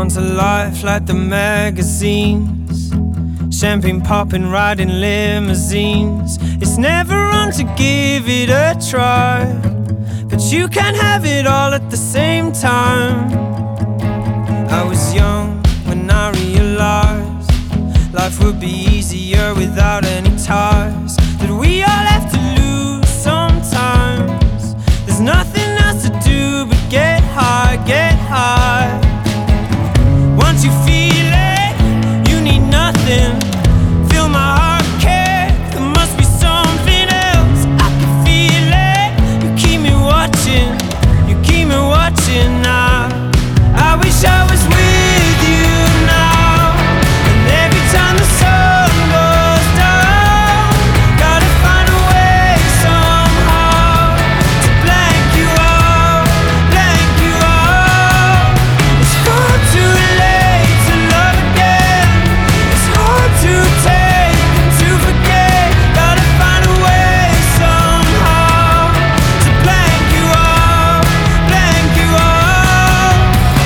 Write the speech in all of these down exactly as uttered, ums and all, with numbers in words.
on to life like the magazines, champagne popping, riding limousines. It's never wrong to give it a try, but you can't have it all at the same time. I was young when I realized life would be easier without any ties, that we all have to lose sometimes. There's nothing else to do but get high, get high. Once you feel it, you need nothing. Feel my heart kick, there must be something else. I can feel it, you keep me watching, you keep me watching now. I wish I was with you now, and every time the sun goes down, gotta find a way somehow to blank you out, blank you out. It's far too late to love again, it's hard to take and to forget. Gotta find a way somehow to blank you out, blank you out.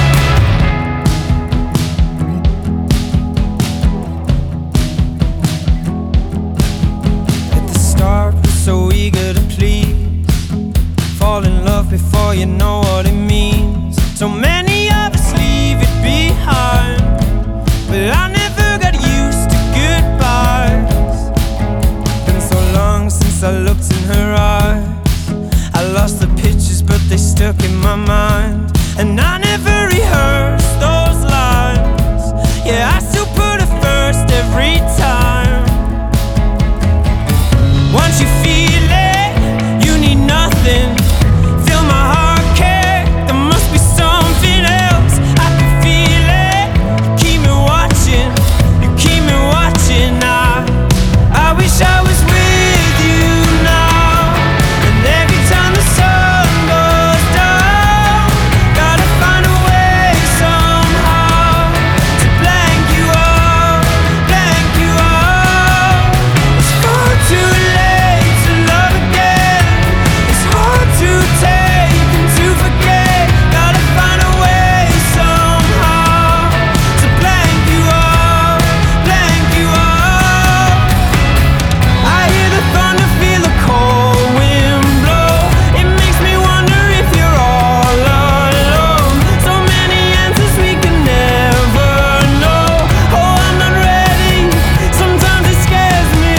At the start, we're so eager to please, fall in love before you know what it means. So many of us leave it behind, but I never got used to goodbyes. Been so long since I looked in her eyes, I lost the pictures but they stuck in my mind, and I never rehearsed those lines. Yeah, I still put her first every time. Once you feel it, you need nothing. Feel my heart kick, there must be something else. I can feel it, you keep me watching, you keep me watching now. I wish I was with you now, and every time the sun goes down, gotta find a way somehow to blank you out, blank you out. It's far too late to love again, it's hard to take and to forget. Gotta find a way somehow to blank you out, blank you out. I hear the thunder, feel the cold wind blow. It makes me wonder if you're all alone. So many answers we can never know. Oh, I'm not ready, sometimes it scares me.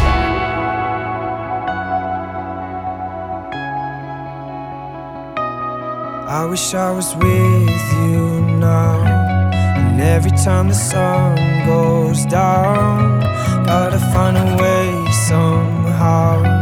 I wish I was with you now, and every time the sun goes down, gotta find a way somehow